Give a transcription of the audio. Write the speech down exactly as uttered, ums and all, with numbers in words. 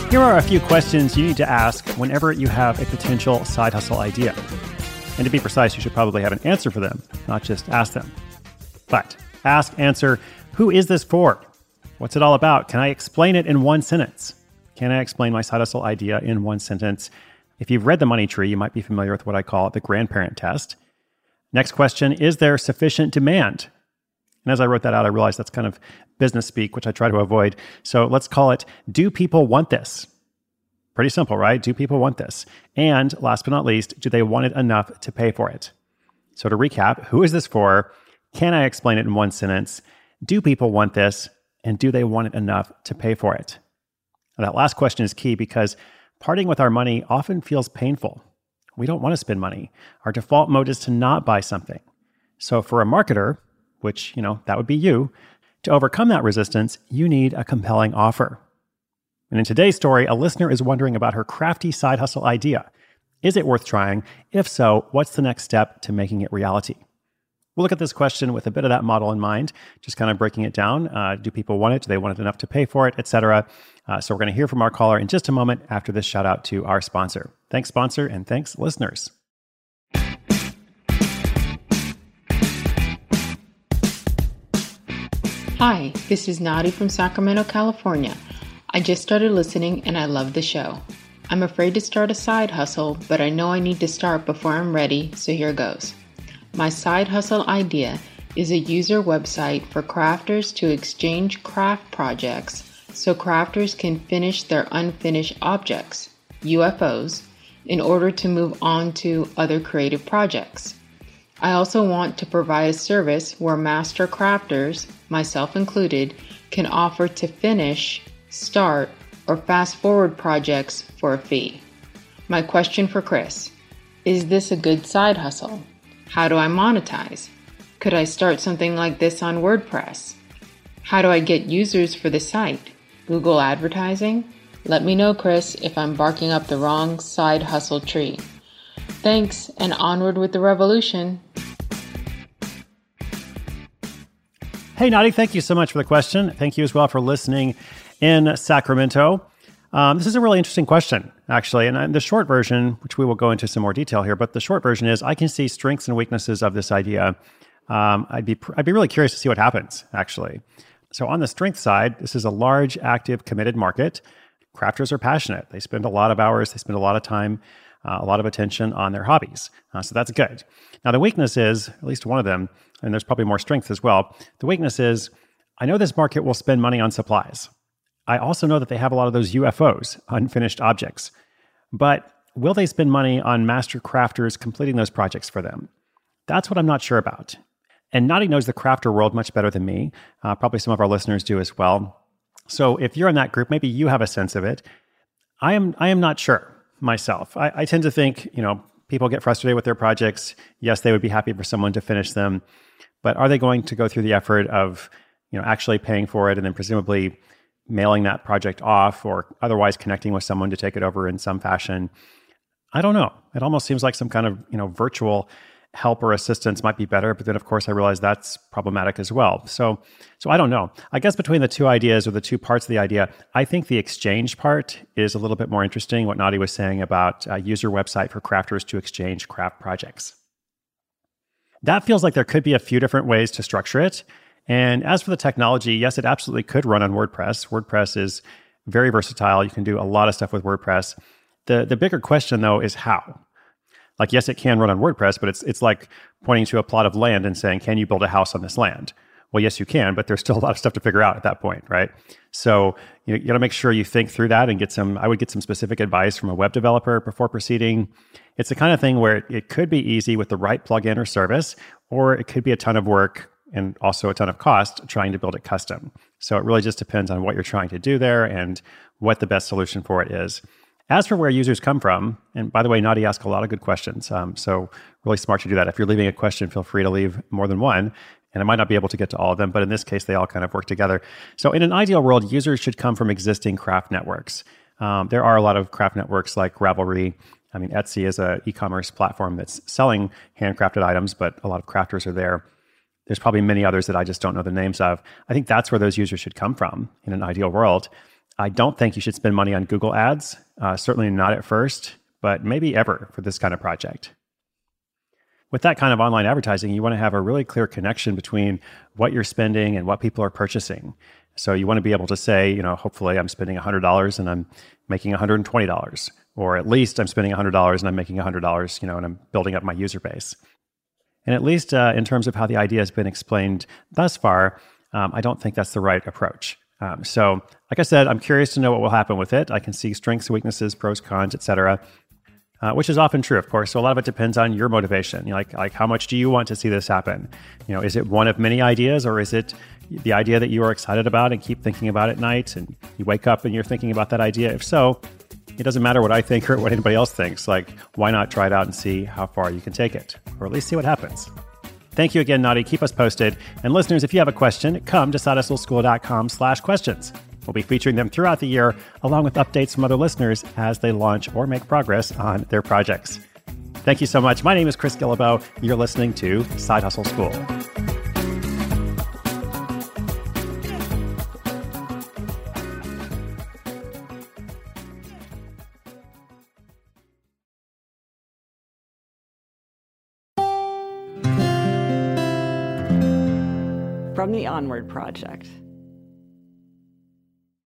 Here are a few questions you need to ask whenever you have a potential side hustle idea. And to be precise, you should probably have an answer for them, not just ask them. But ask, answer, who is this for? What's it all about? Can I explain it in one sentence? Can I explain my side hustle idea in one sentence? If you've read The Money Tree, you might be familiar with what I call the grandparent test. Next question, is there sufficient demand? And as I wrote that out, I realized that's kind of business speak, which I try to avoid. So let's call it, do people want this? Pretty simple, right? Do people want this? And last but not least, do they want it enough to pay for it? So to recap, who is this for? Can I explain it in one sentence? Do people want this? And do they want it enough to pay for it? Now, that last question is key because parting with our money often feels painful. We don't want to spend money. Our default mode is to not buy something. So for a marketer, which, you know, that would be you, to overcome that resistance, you need a compelling offer. And in today's story, a listener is wondering about her crafty side hustle idea. Is it worth trying? If so, what's the next step to making it reality? We'll look at this question with a bit of that model in mind, just kind of breaking it down. Uh, do people want it? Do they want it enough to pay for it, et cetera? Uh, so we're going to hear from our caller in just a moment after this shout out to our sponsor. Thanks, sponsor, and thanks, listeners. Hi, this is Nadi from Sacramento, California. I just started listening and I love the show. I'm afraid to start a side hustle, but I know I need to start before I'm ready, so here goes. My side hustle idea is a user website for crafters to exchange craft projects so crafters can finish their unfinished objects, U F Os, in order to move on to other creative projects. I also want to provide a service where master crafters, myself included, can offer to finish, start, or fast forward projects for a fee. My question for Chris, is this a good side hustle? How do I monetize? Could I start something like this on WordPress? How do I get users for the site? Google advertising? Let me know, Chris, if I'm barking up the wrong side hustle tree. Thanks, and onward with the revolution. Hey, Nadi, thank you so much for the question. Thank you as well for listening in Sacramento. Um, this is a really interesting question, actually. And, and the short version, which we will go into some more detail here, but the short version is I can see strengths and weaknesses of this idea. Um, I'd be I'd be really curious to see what happens, actually. So on the strength side, this is a large, active, committed market. Crafters are passionate. They spend a lot of hours. They spend a lot of time, uh, a lot of attention on their hobbies. Uh, so that's good. Now, the weakness is, at least one of them, and there's probably more strength as well. The weakness is, I know this market will spend money on supplies. I also know that they have a lot of those U F Os, unfinished objects. But will they spend money on master crafters completing those projects for them? That's what I'm not sure about. And Nadi knows the crafter world much better than me. Uh, probably some of our listeners do as well. So if you're in that group, maybe you have a sense of it. I am I am not sure myself. I, I tend to think, you know, people get frustrated with their projects. Yes, they would be happy for someone to finish them. But are they going to go through the effort of, you know, actually paying for it and then presumably mailing that project off or otherwise connecting with someone to take it over in some fashion? I don't know. It almost seems like some kind of, you know, virtual help or assistance might be better. But then, of course, I realize that's problematic as well. So, so I don't know. I guess between the two ideas or the two parts of the idea, I think the exchange part is a little bit more interesting, what Nadi was saying about a user website for crafters to exchange craft projects. That feels like there could be a few different ways to structure it. And as for the technology, yes, it absolutely could run on WordPress. WordPress is very versatile. You can do a lot of stuff with WordPress. The the bigger question, though, is how. Like, yes, it can run on WordPress, but it's it's like pointing to a plot of land and saying, can you build a house on this land? Well, yes, you can, but there's still a lot of stuff to figure out at that point, right? So you, you got to make sure you think through that and get some, I would get some specific advice from a web developer before proceeding. It's the kind of thing where it, it could be easy with the right plugin or service, or it could be a ton of work and also a ton of cost trying to build it custom. So it really just depends on what you're trying to do there and what the best solution for it is. As for where users come from, and by the way, Nadi asked a lot of good questions, um, so really smart to do that. If you're leaving a question, feel free to leave more than one, and I might not be able to get to all of them, but in this case, they all kind of work together. So in an ideal world, users should come from existing craft networks. Um, there are a lot of craft networks like Ravelry. I mean, Etsy is an e-commerce platform that's selling handcrafted items, but a lot of crafters are there. There's probably many others that I just don't know the names of. I think that's where those users should come from in an ideal world. I don't think you should spend money on Google Ads, uh, certainly not at first, but maybe ever for this kind of project. With that kind of online advertising, you want to have a really clear connection between what you're spending and what people are purchasing. So you want to be able to say, you know, hopefully I'm spending one hundred dollars and I'm making one hundred twenty dollars, or at least I'm spending one hundred dollars and I'm making one hundred dollars, you know, and I'm building up my user base. And at least uh, in terms of how the idea has been explained thus far, um, I don't think that's the right approach. Um, so, like I said, I'm curious to know what will happen with it. I can see strengths, weaknesses, pros, cons, et cetera. Uh, which is often true, of course. So a lot of it depends on your motivation. You know, like, like how much do you want to see this happen? You know, is it one of many ideas, or is it the idea that you are excited about and keep thinking about at night, and you wake up and you're thinking about that idea? If so, it doesn't matter what I think or what anybody else thinks. Like, why not try it out and see how far you can take it, or at least see what happens? Thank you again, Nadi. Keep us posted. And listeners, if you have a question, come to sidehustleschool.com slash questions. We'll be featuring them throughout the year, along with updates from other listeners as they launch or make progress on their projects. Thank you so much. My name is Chris Guillebeau. You're listening to Side Hustle School. From the Onward Project.